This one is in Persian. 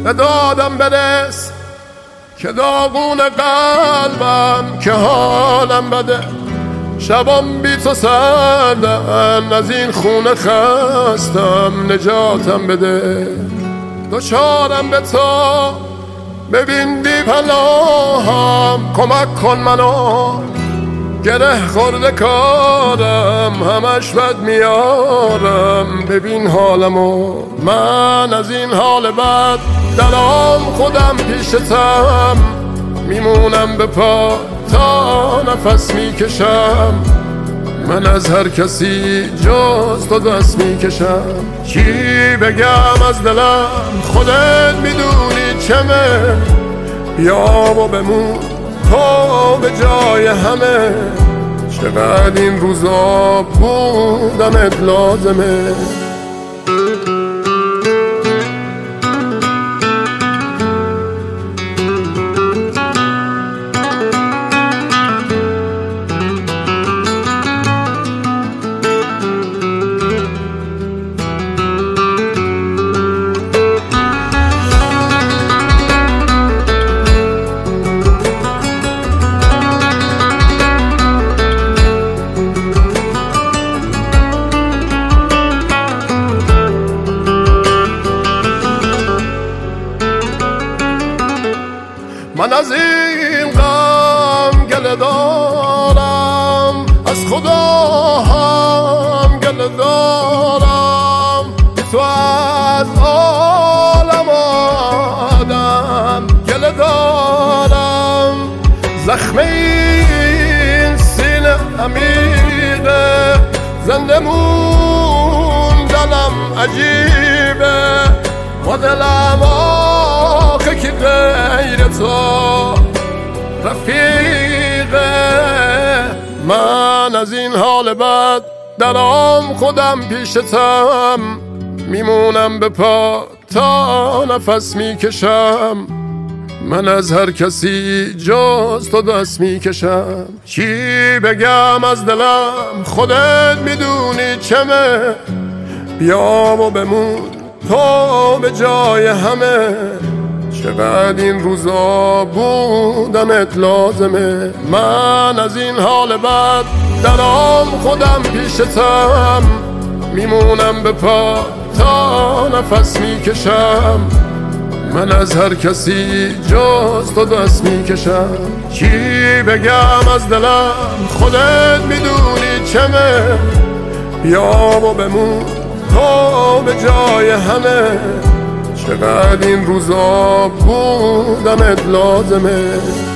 به دادم برس که داغون قلبم که حالم بده، شبام بی تو سردن، از این خونه خستم نجاتم بده. دوچارم به تو ببین بی پناهم، کمک کن منو گره خورده کارم، همش بد میارم ببین حالمو. من از این حال بد دلم خودم پیشتم، میمونم به پا تا نفس میکشم. من از هر کسی جز تو دست میکشم. چی بگم از دلم خودت میدونی چمه، بیا و بمون تو به جای همه. چقدر این روزا بودنت لازمه. من از این غم گله دارم، از خدا هم گله دارم، تو از عالم آدم گله دارم. زخم این سینه عمیقه، زنده موندنم عجیبه، و دلم آخه که غیر تو رفیقه. من از این حال بد دلم خودم پیشتم، میمونم به پا تا نفس میکشم. من از هر کسی جز تو دست میکشم. چی بگم از دلم خودت میدونی چمه، بیا و بمون تو به جای همه. چقدر این روزا بودنت لازمه. من از این حال بد دلم خودم پیشتم، میمونم به پا تا نفس میکشم. من از هر کسی جز تو دست میکشم. چی بگم از دلم خودت میدونی چمه، بیا و بمون تو به جای همه. چقدر این روزا بودنت لازمه.